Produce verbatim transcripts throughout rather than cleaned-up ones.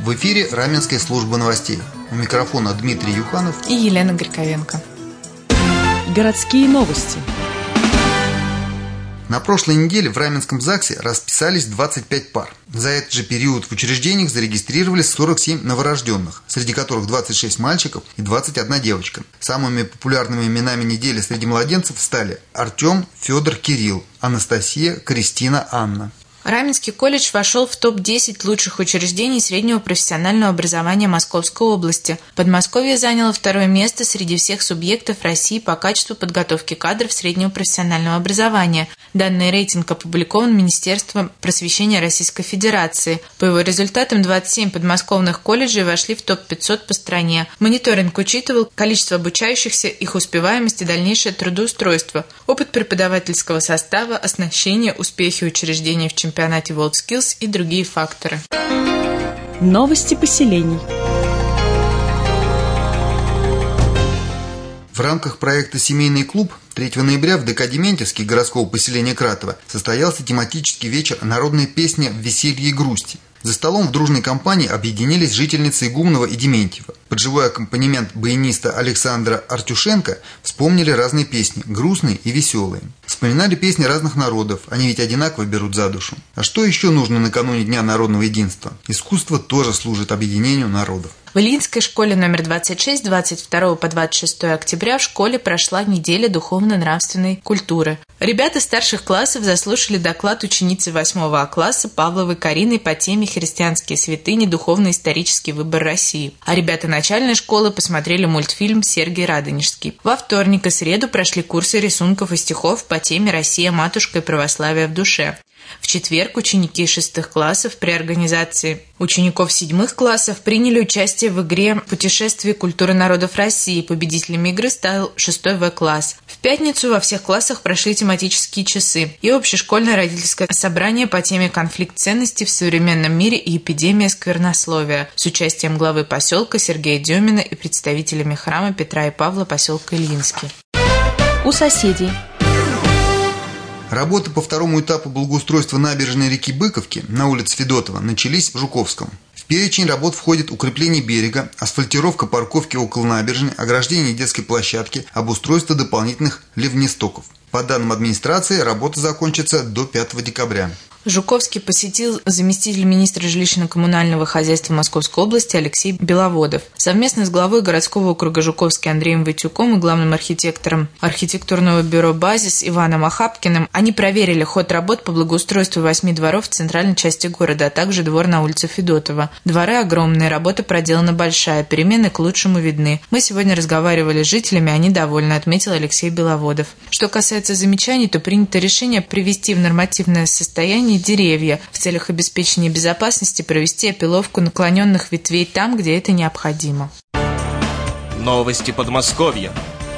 В эфире Раменская служба новостей. У микрофона Дмитрий Юханов и Елена Горьковенко. Городские новости. На прошлой неделе в Раменском ЗАГСе расписались двадцать пять пар. За этот же период в учреждениях зарегистрировались сорок семь новорожденных, среди которых двадцать шесть мальчиков и двадцать одна девочка. Самыми популярными именами недели среди младенцев стали Артем, Федор, Кирилл, Анастасия, Кристина, Анна. Раменский колледж вошел в топ десять лучших учреждений среднего профессионального образования Московской области. Подмосковье заняло второе место среди всех субъектов России по качеству подготовки кадров среднего профессионального образования. Данный рейтинг опубликован Министерством просвещения Российской Федерации. По его результатам двадцать семь подмосковных колледжей вошли в топ пятьсот по стране. Мониторинг учитывал количество обучающихся, их успеваемость и дальнейшее трудоустройство, опыт преподавательского состава, оснащение, успехи учреждений в чемпионате. чемпионате WorldSkills и другие факторы. Новости поселений. В рамках проекта «Семейный клуб» третьего ноября в ДК Дементьевский городского поселения Кратово состоялся тематический вечер «Народная песня в веселье и грусти». За столом в дружной компании объединились жительницы Игумнова и Дементьева. Под живой аккомпанемент баяниста Александра Артюшенко вспомнили разные песни, грустные и веселые. Вспоминали песни разных народов, они ведь одинаково берут за душу. А что еще нужно накануне Дня народного единства? Искусство тоже служит объединению народов. В Ильинской школе номер двадцать шесть с двадцать второго по двадцать шестое октября в школе прошла неделя духовно-нравственной культуры. Ребята старших классов заслушали доклад ученицы восьмого А класса Павловой Карины по теме «Христианские святыни. Духовно-исторический выбор России». А ребята начальной школы посмотрели мультфильм «Сергий Радонежский». Во вторник и среду прошли курсы рисунков и стихов по теме «Россия, матушка и православие в душе». В четверг ученики шестых классов при организации учеников седьмых классов приняли участие в игре «Путешествие культуры народов России». Победителем игры стал шестой В класс. В пятницу во всех классах прошли тематические часы и общешкольное родительское собрание по теме «Конфликт ценностей в современном мире и эпидемия сквернословия» с участием главы поселка Сергея Демина и представителями храма Петра и Павла поселка Ильинский. У соседей. Работы по второму этапу благоустройства набережной реки Быковки на улице Федотова начались в Жуковском. В перечень работ входит укрепление берега, асфальтировка парковки около набережной, ограждение детской площадки, обустройство дополнительных ливнестоков. По данным администрации, работа закончится до пятого декабря. Жуковский посетил заместитель министра жилищно-коммунального хозяйства Московской области Алексей Беловодов. Совместно с главой городского округа Жуковский Андреем Войтюком и главным архитектором архитектурного бюро «Базис» Иваном Ахапкиным они проверили ход работ по благоустройству восьми дворов в центральной части города, а также двор на улице Федотова. Дворы огромные, работа проделана большая, перемены к лучшему видны. Мы сегодня разговаривали с жителями, они довольны, отметил Алексей Беловодов. Что касается замечаний, то принято решение привести в нормативное состояние деревья, в целях обеспечения безопасности провести опиловку наклоненных ветвей там, где это необходимо. Новости Подмосковья.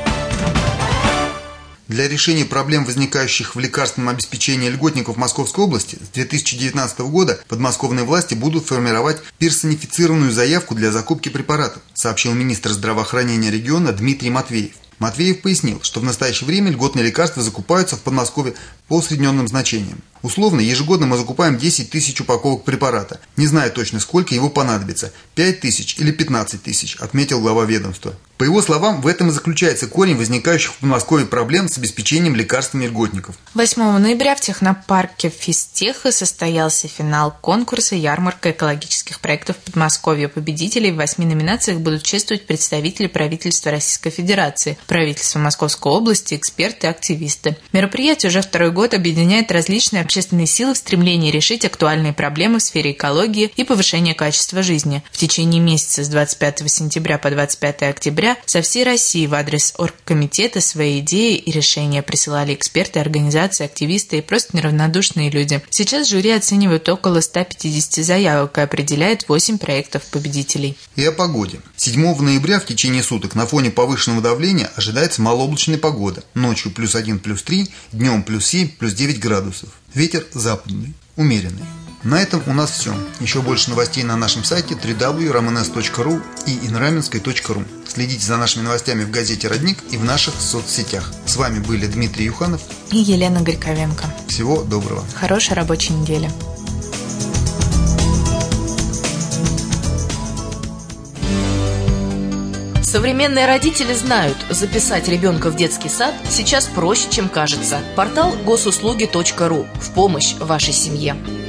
Для решения проблем, возникающих в лекарственном обеспечении льготников Московской области, с две тысячи девятнадцатого года подмосковные власти будут формировать персонифицированную заявку для закупки препаратов, сообщил министр здравоохранения региона Дмитрий Матвеев. Матвеев пояснил, что в настоящее время льготные лекарства закупаются в Подмосковье по усредненным значениям. Условно, ежегодно мы закупаем десять тысяч упаковок препарата. Не знаю точно, сколько его понадобится – пять тысяч или пятнадцать тысяч, отметил глава ведомства. По его словам, в этом и заключается корень возникающих в Подмосковье проблем с обеспечением лекарствами льготников. восьмого ноября в технопарке Физтеха состоялся финал конкурса «Ярмарка экологических проектов Подмосковья». Победителей в восьми номинациях будут чествовать представители правительства Российской Федерации, правительства Московской области, эксперты и активисты. Мероприятие уже второй год объединяет различные общественные силы в стремлении решить актуальные проблемы в сфере экологии и повышения качества жизни. В течение месяца с двадцать пятого сентября по двадцать пятое октября со всей России в адрес оргкомитета свои идеи и решения присылали эксперты, организации, активисты и просто неравнодушные люди. Сейчас жюри оценивает около ста пятидесяти заявок и определяет восемь проектов победителей. И о погоде. седьмого ноября в течение суток на фоне повышенного давления ожидается малооблачная погода. Ночью плюс один, плюс три, днем плюс семь, плюс девять градусов. Ветер западный, умеренный. На этом у нас все. Еще больше новостей на нашем сайте дабл ю дабл ю дабл ю точка эр эм эн эс точка ру и инраменской точка ру. Следите за нашими новостями в газете «Родник» и в наших соцсетях. С вами были Дмитрий Юханов и Елена Горьковенко. Всего доброго. Хорошей рабочей недели. Современные родители знают, записать ребенка в детский сад сейчас проще, чем кажется. Портал госуслуги точка ру в помощь вашей семье.